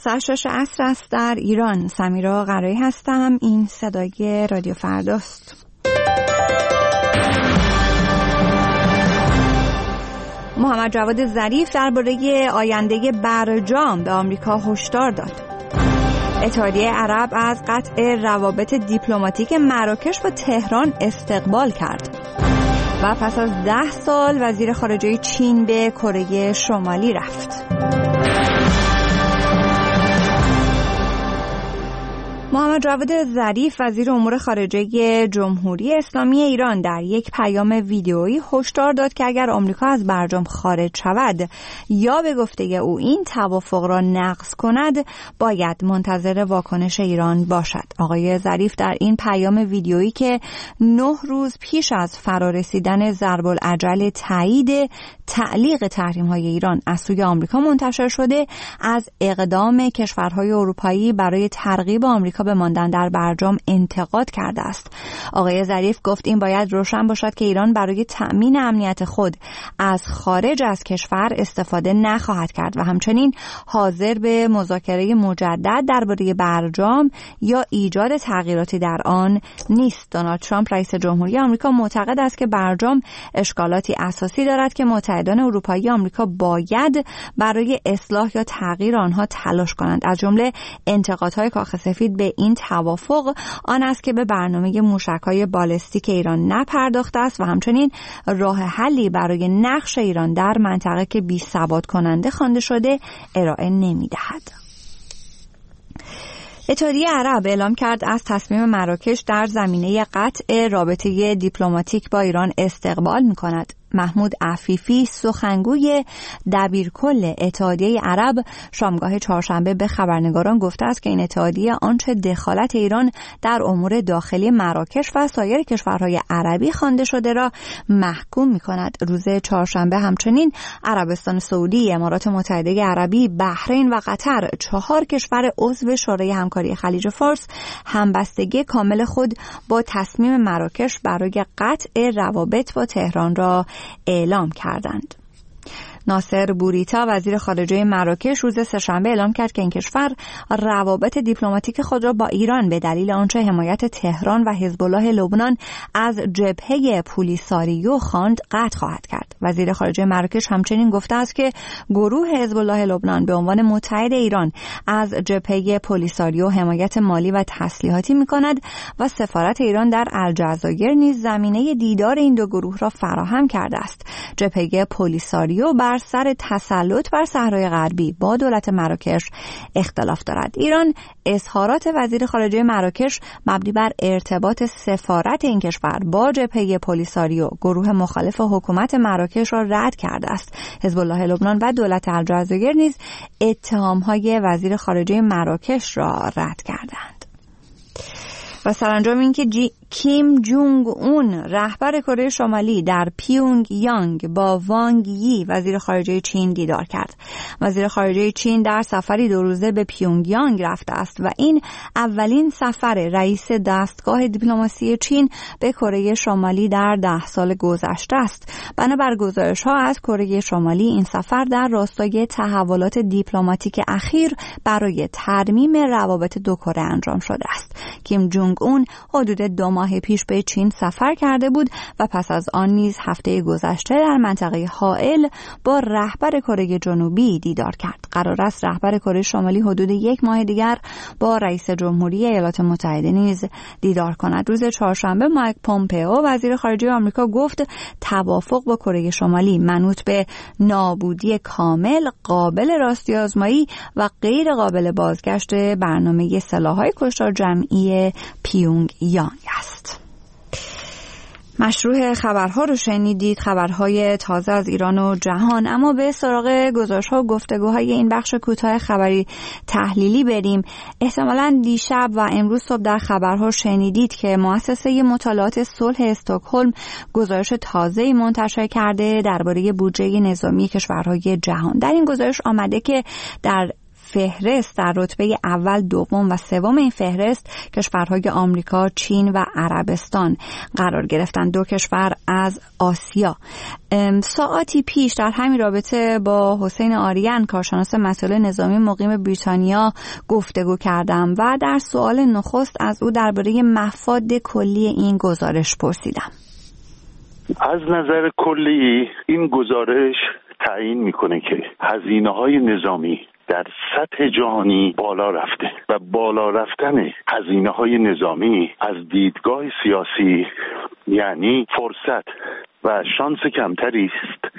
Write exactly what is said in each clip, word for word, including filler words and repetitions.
ساعت شش عصر است در ایران. سمیرا قرایی هستم. این صدای رادیو فرداست. محمد جواد ظریف درباره آینده برجام به آمریکا هشدار داد. اتحادیه عرب از قطع روابط دیپلماتیک مراکش با تهران استقبال کرد. و پس از ده سال وزیر خارجه چین به کره شمالی رفت. محمد جواد ظریف وزیر امور خارجه جمهوری اسلامی ایران در یک پیام ویدیویی هشدار داد که اگر آمریکا از برجام خارج شود یا به گفته او این توافق را نقض کند، باید منتظر واکنش ایران باشد. آقای ظریف در این پیام ویدیویی که نه روز پیش از فرارسیدن ضرب العجل تایید تعلیق تحریم‌های ایران از سوی آمریکا منتشر شده، از اقدام کشورهای اروپایی برای ترغیب آمریکا به ماندن در برجام انتقاد کرده است. آقای ظریف گفت این باید روشن باشد که ایران برای تأمین امنیت خود از خارج از کشور استفاده نخواهد کرد و همچنین حاضر به مذاکره مجدد درباره برجام یا ایجاد تغییراتی در آن نیست. دونالد ترامپ رئیس جمهوری آمریکا معتقد است که برجام اشکالاتی اساسی دارد که متحدان اروپایی آمریکا باید برای اصلاح یا تغییر آنها تلاش کنند. از جمله انتقادهای کاخ سفید به این توافق آن است که به برنامه موشک‌های بالستیک ایران نپرداخته است و همچنین راه حلی برای نقش ایران در منطقه که بی‌ثبات کننده خوانده شده ارائه نمی‌دهد. اتحادیه عرب اعلام کرد از تصمیم مراکش در زمینه قطع رابطه دیپلماتیک با ایران استقبال می‌کند. محمود عفیفی سخنگوی دبیرکل اتحادیه عرب شامگاه چهارشنبه به خبرنگاران گفته است که این اتحادیه آنچه دخالت ایران در امور داخلی مراکش و سایر کشورهای عربی خوانده شده را محکوم می‌کند. روز چهارشنبه همچنین عربستان سعودی، امارات متحده عربی، بحرین و قطر، چهار کشور عضو شورای همکاری خلیج فارس، همبستگی کامل خود با تصمیم مراکش برای قطع روابط با تهران را اعلام کردند. ناصر بوریتا وزیر خارجه مراکش روز سه‌شنبه اعلام کرد که این کشور روابط دیپلماتیک خود را با ایران به دلیل آنچه حمایت تهران و حزب الله لبنان از جبهه پولیساریو خواند قطع خواهد کرد. وزیر خارجه مراکش همچنین گفته است که گروه حزب الله لبنان به عنوان متحد ایران از جبهه پولیساریو حمایت مالی و تسلیحاتی می‌کند و سفارت ایران در الجزایر نیز زمینه دیدار این دو گروه را فراهم کرده است. جبهه پولیساریو بر سر تسلط بر صحرای غربی با دولت مراکش اختلاف دارد. ایران اظهارات وزیر خارجه مراکش مبنی بر ارتباط سفارت این کشور با جبهه پولیساریو، گروه مخالف حکومت مراکش، را رد کرده است. حزب الله لبنان و دولت الجزایر نیز اتهام‌های وزیر خارجه مراکش را رد کردند. و سرانجام اینکه جی... کیم جونگ اون رهبر کره شمالی در پیونگ یانگ با وانگ یی وزیر خارجه چین دیدار کرد. وزیر خارجه چین در سفری دو روزه به پیونگ یانگ رفته است و این اولین سفر رئیس دستگاه دیپلماسی چین به کره شمالی در ده سال گذشته است. بنابر گزارش‌ها از کره شمالی این سفر در راستای تحولات دیپلماتیک اخیر برای ترمیم روابط دو کره انجام شده است. کیم جونگ اون حدود دو ماه پیش به چین سفر کرده بود و پس از آن نیز هفته گذشته در منطقه حائل با رهبر کره جنوبی دیدار کرد. قرار است رهبر کره شمالی حدود یک ماه دیگر با رئیس جمهوری ایالات متحده نیز دیدار کند. روز چهارشنبه مایک پومپئو وزیر خارجه آمریکا گفت توافق با کره شمالی منوط به نابودی کامل، قابل راستی آزمایی و غیر قابل بازگشت برنامه سلاح‌های کشتار جمعی پیونگ یانگ است. مشروع خبرها رو شنیدید، خبرهای تازه از ایران و جهان. اما به سراغ گزارش‌ها و گفتگوهای این بخش کوتاه خبری تحلیلی بریم. احتمالاً دیشب و امروز صبح در خبرها شنیدید که مؤسسه مطالعات صلح استکهلم گزارش تازه‌ای منتشر کرده درباره بودجه نظامی کشورهای جهان. در این گزارش آمده که در فهرست در رتبه اول، دوم و سوم این فهرست کشورهای آمریکا، چین و عربستان قرار گرفتند، دو کشور از آسیا. ساعاتی پیش در همین رابطه با حسین آریان، کارشناس مسائل نظامی مقیم بریتانیا، گفتگو کردم و در سوال نخست از او درباره مفاد کلی این گزارش پرسیدم. از نظر کلی این گزارش تعیین میکنه که هزینه‌های نظامی در سطح جهانی بالا رفته و بالا رفتن هزینه‌های نظامی از دیدگاه سیاسی یعنی فرصت و شانس کمتری است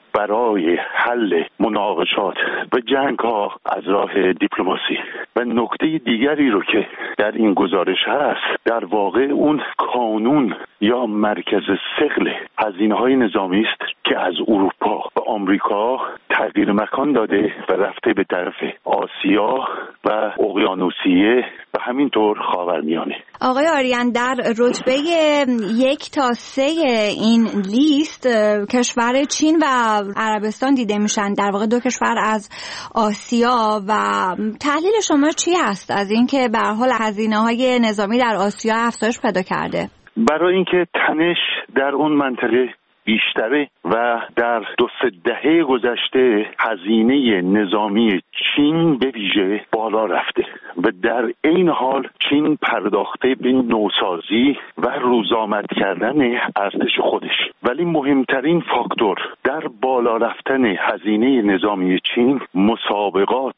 برای حل مناقشات و جنگ‌ها از راه دیپلماسی. و نکته دیگری رو که در این گزارش هست، در واقع اون کانون یا مرکز ثقل هزینه‌های نظامی است که از اروپا و آمریکا تغییر مکان داده و رفته به طرف آسیا و اقیانوسیه و همینطور خاورمیانه. آقای آریان، در رتبه یک تا سه این لیست کشور چین و عربستان دیده میشن، در واقع دو کشور از آسیا. و تحلیل شما چی هست از اینکه به هر حال هزینه‌های نظامی در آسیا افزایش پیدا کرده؟ برای اینکه تنش در اون منطقه بیشتره و در دو سه دهه گذشته هزینه نظامی چین به ویژه بالا رفته و در این حال چین پرداخته به نوسازی و روزآمد کردن ارتش خودش. ولی مهمترین فاکتور در بالا رفتن هزینه نظامی چین مسابقات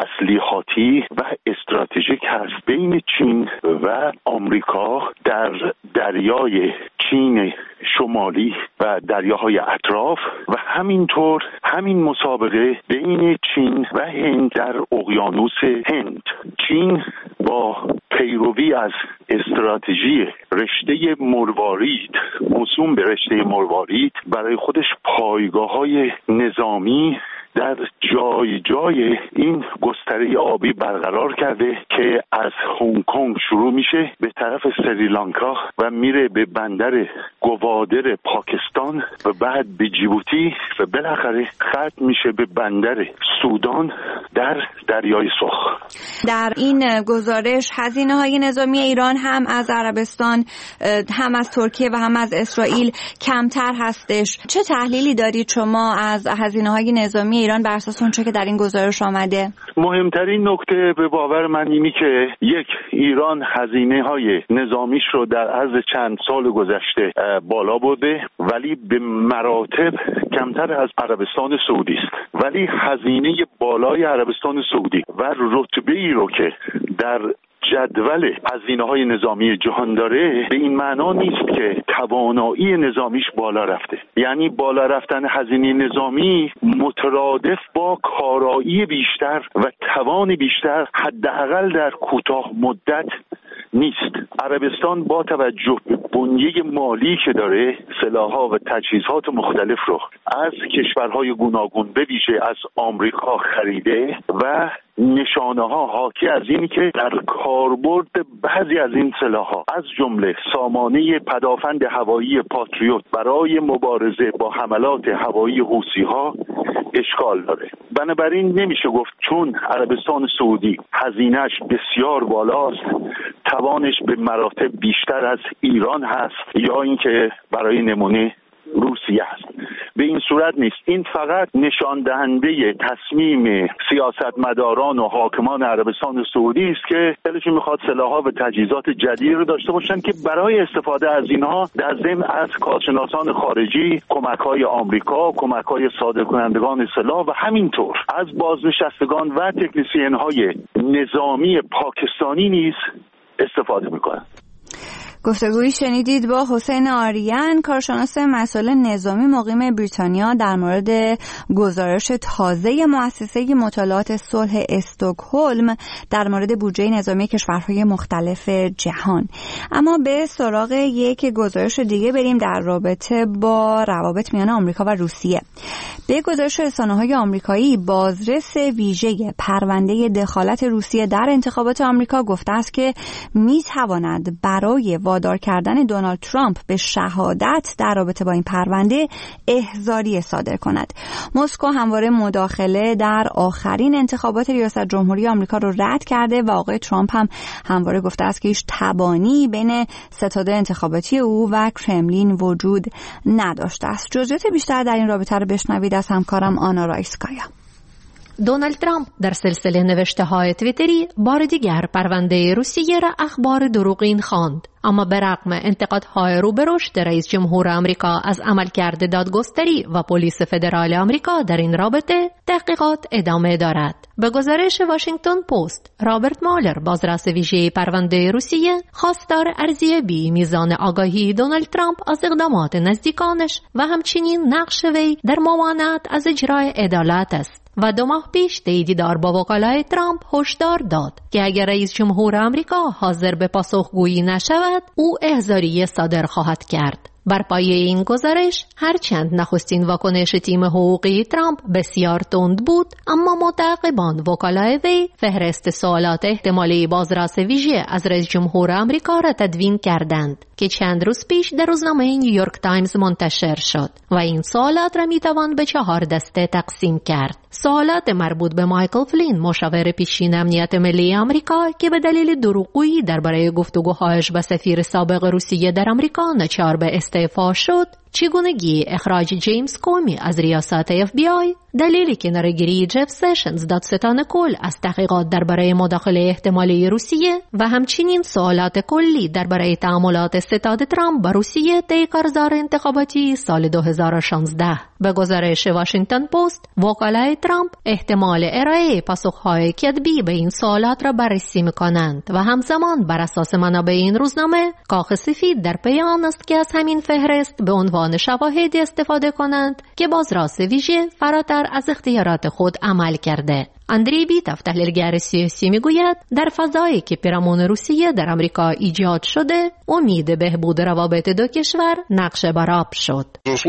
تسلیحاتی و استراتژیک هست بین چین و آمریکا در دریای چین شمالی و دریاهای اطراف و همینطور همین مسابقه بین چین و هند در اقیانوس هند. چین با پیروی از استراتژی رشته مروارید، موسوم به رشته مروارید، برای خودش پایگاه‌های نظامی در جای جای این گستره آبی برقرار کرده که از هنگ کنگ شروع میشه به طرف سریلانکا و میره به بندر گوادر پاکستان و بعد به جیبوتی و بالاخره ختم میشه به بندر سودان در دریای سرخ. در این گزارش هزینه‌های نظامی ایران هم از عربستان، هم از ترکیه و هم از اسرائیل کمتر هستش. چه تحلیلی دارید شما از هزینه‌های نظامی ایران بر اساس اون چه که در این گزارش آمده؟ مهمترین نکته به باور من اینه که یک، ایران هزینه‌های نظامیش رو در عرض چند سال گذشته بالا برده ولی به مراتب کمتر از عربستان سعودی است. ولی هزینه بالای عربستان سعودی و رتبه‌ای رو که در جدول هزینه‌های نظامی جهان داره به این معنا نیست که توانایی نظامیش بالا رفته. یعنی بالا رفتن هزینه نظامی مترادف با کارایی بیشتر و توان بیشتر حداقل در کوتاه مدت نیست. عربستان با توجه به بنیه مالی که داره سلاح‌ها و تجهیزات مختلف رو از کشورهای گوناگون به ویژه از آمریکا خریده و نشانه ها حاکی از اینی که در کاربرد بعضی از این سلاح‌ها از جمله سامانه پدافند هوایی پاتریوت برای مبارزه با حملات هوایی حوثی‌ها اشکال داره. بنابراین نمیشه گفت چون عربستان سعودی هزینه‌اش بسیار بالاست توانش به مراتب بیشتر از ایران هست یا اینکه برای نمونه روسیه هست. به این صورت نیست. این فقط نشان دهنده تصمیم سیاستمداران و حاکمان عربستان سعودی است که دلشون میخواد سلاح‌ها و تجهیزات جدید رو داشته باشن که برای استفاده از اینها در ضمن از کارشناسان خارجی، کمک‌های آمریکا، کمک‌های صادرکنندگان سلاح و همینطور از بازنشستگان و تکنسین‌های نظامی پاکستانی نیز استفاده میکنن. گفتگویی شنیدید با حسین آریان، کارشناس مسائل نظامی مقیم بریتانیا، در مورد گزارش تازه مؤسسه مطالعات صلح استکهلم در مورد بودجه نظامی کشورهای مختلف جهان. اما به سراغ یک گزارش دیگه بریم در رابطه با روابط میان آمریکا و روسیه. به گزارش رسانه‌های آمریکایی، بازرس ویژه پرونده دخالت روسیه در انتخابات آمریکا گفته است که می‌تواند برای وادار کردن دونالد ترامپ به شهادت در رابطه با این پرونده احضاریه صادر کند. مسکو همواره مداخله در آخرین انتخابات ریاست جمهوری آمریکا رو رد کرده و آقای ترامپ هم همواره گفته است که هیچ تبانی بین ستاد انتخاباتی او و کرملین وجود نداشته است. جزئیات بیشتر در این رابطه رو بشنوید از همکارم آنا رایسکایا. دونالد ترامپ در سلسله نوشته‌های توییتری بار دیگر پرونده روسیه را اخبار دروغین خواند، اما به رغم انتقادهای رو به رشد رئیس جمهور آمریکا از عملکرد دادگستری و پلیس فدرال آمریکا در این رابطه، تحقیقات ادامه دارد. به گزارش واشنگتن پست، رابرت مالر، بازرس ویژه پرونده روسیه، خواستار ارزیابی میزان آگاهی دونالد ترامپ از اقدامات نزدیکانش و همچنین نقش وی در ممانعت از اجرای عدالت است و دو ماه پیش دیدار با وکلای ترامپ هشدار داد که اگر رئیس جمهور آمریکا حاضر به پاسخگویی نشود، او احضاریه صادر خواهد کرد. بر پایه این گزارش، هرچند نخستین واکنش تیم حقوقی ترامپ بسیار تند بود، اما متعاقبان وکلای وی فهرست سوالات احتمالی بازرس ویژه از رئیس جمهور آمریکا را تدوین کردند که چند روز پیش در روزنامه نیویورک تایمز منتشر شد و این سوالات را میتوان به چهار دسته تقسیم کرد. سوالات مربوط به مایکل فلین، مشاور پیشین امنیت ملی آمریکا، که به دلیل دروغگویی درباره گفتگوهایش با سفیر سابق روسیه در آمریکا ناچار به استعفا شد، چگونگی اخراج جیمز کومی از ریاست اف بی آی، دلیلی کناره‌گیری جف سشنز، دادستان کل، از تحقیقات درباره مداخله احتمالی روسیه و همچنین سوالات کلی درباره تعاملات ستاد ترامپ با روسیه طی کارزار انتخاباتی سال دو هزار و شانزده. به گزارش واشنگتن پست، وکلای ترامپ احتمال ارائه پاسخهای کتبی به این سوالات را بررسی می‌کنند و همزمان بر اساس منابع این روزنامه، کاخ سفید در پی آن است که از همین فهرست به عنوان شواهدی استفاده کنند که بازرس ویژه فراتر از اختیارات خود عمل کرده. اندری بیتاف، تحلیلگر سیاسی، میگوید در فضایی که پیرامون روسیه در آمریکا ایجاد شده، امید بهبود روابط دو کشور نقش برآب شد.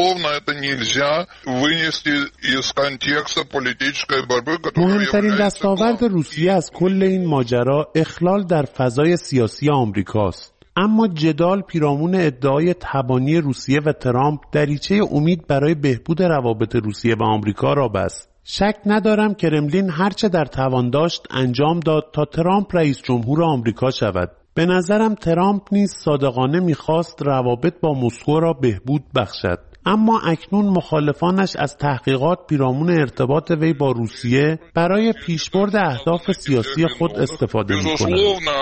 مهمترین دستاورد روسیه از کل این ماجرا اخلال در فضای سیاسی آمریکاست. اما جدال پیرامون ادعای تبانی روسیه و ترامپ دریچه امید برای بهبود روابط روسیه و آمریکا را بست. شک ندارم کرملین هرچه در توان داشت انجام داد تا ترامپ رئیس جمهور آمریکا شود. به نظرم ترامپ نیز صادقانه می‌خواست روابط با مسکو را بهبود بخشد. اما اکنون مخالفانش از تحقیقات پیرامون ارتباط وی با روسیه برای پیشبرد اهداف سیاسی خود استفاده می‌کنند.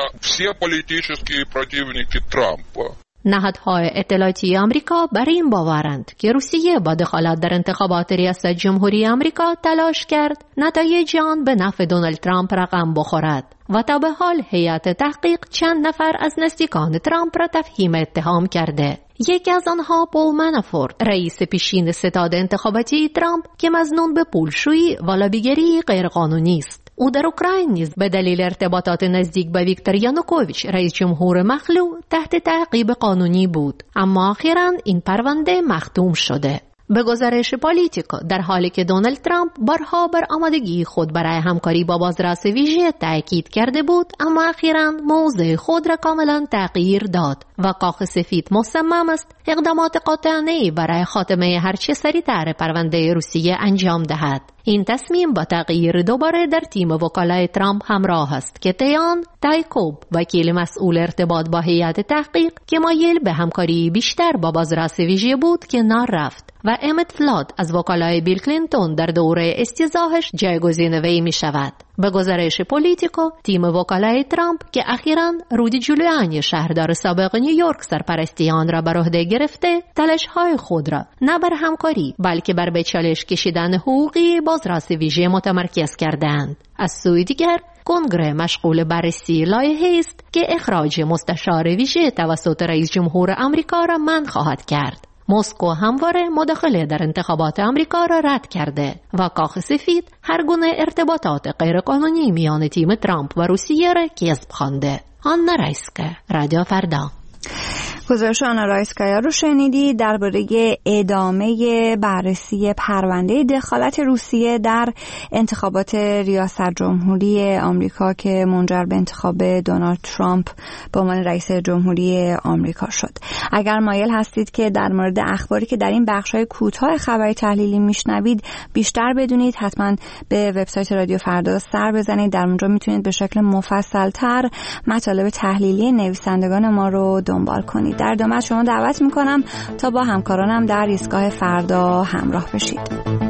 نهادهای اطلاعاتی آمریکا بر این باورند که روسیه با دخالت در انتخابات ریاست جمهوری آمریکا تلاش کرد نتایج آن به نفع دونالد ترامپ رقم بخورد و تا به حال هیئت تحقیق چند نفر از نزدیکان ترامپ را تفهیم اتهام کرده. یکی از آنها پول منافورت، رئیس پیشین ستاد انتخاباتی ترامپ، که مظنون به پولشویی و لابیگری غیرقانونی است. او در اوکراین نیز به دلیل ارتباطات نزدیک با ویکتور یانوکوویچ، رئیس جمهور مخلوع، تحت تعقیب قانونی بود، اما اخیراً این پرونده مختوم شده. به گزارش پالیتیکو، در حالی که دونالد ترامپ بارها بر آمادگی خود برای همکاری با بازرس ویژه تاکید کرده بود، اما اخیراً موضع خود را کاملا تغییر داد و کاخ سفید مصمم است اقدامات قاطعانه‌ای برای خاتمه هرچه سریعتر پرونده روسیه انجام دهد. این تصمیم با تغییر دوباره در تیم وکلای ترامپ همراه است که تیان تایکوب، وکیل مسئول ارتباط با هیئت تحقیق که مایل به همکاری بیشتر با بازرس ویژه بود، که رفت و امت فلاد از وکلای بیل کلینتون در دوره استیضاحش جایگزین وی می شود. به گزارش پالیتیکو، تیم وکلای ترامپ که اخیراً رودی جولیانی، شهردار سابق نیویورک، سرپرستی آن را بر عهده گرفته، تلاش‌های خود را نه بر همکاری بلکه بر به چالش کشیدن حقوقی بازرس ویژه متمرکز کردند. از سوی دیگر، کنگره مشغول بررسی لایحه‌ای است که اخراج مستشار ویژه توسط رئیس جمهور آمریکا را منع خواهد کرد. مسکو همواره مداخله در انتخابات آمریکا را رد کرده و کاخ سفید هر گونه ارتباطات غیرقانونی میان تیم ترامپ و روسیه را کذب خوانده. آنا رایسکایا، رادیو فردا. گزارش آنا رایسکایا رو شنیدی درباره ادامه بررسی پرونده دخالت روسیه در انتخابات ریاست جمهوری آمریکا که منجر به انتخاب دونالد ترامپ به عنوان رئیس جمهوری آمریکا شد. اگر مایل هستید که در مورد اخباری که در این بخش‌های کوتاه خبری تحلیلی میشنوید بیشتر بدونید، حتما به وبسایت رادیو فردا سر بزنید. در اونجا میتونید به شکل مفصل‌تر مطالب تحلیلی نویسندگان ما رو دنبال کنید. در ادامه شما دعوت میکنم تا با همکارانم در ایستگاه فردا همراه بشید.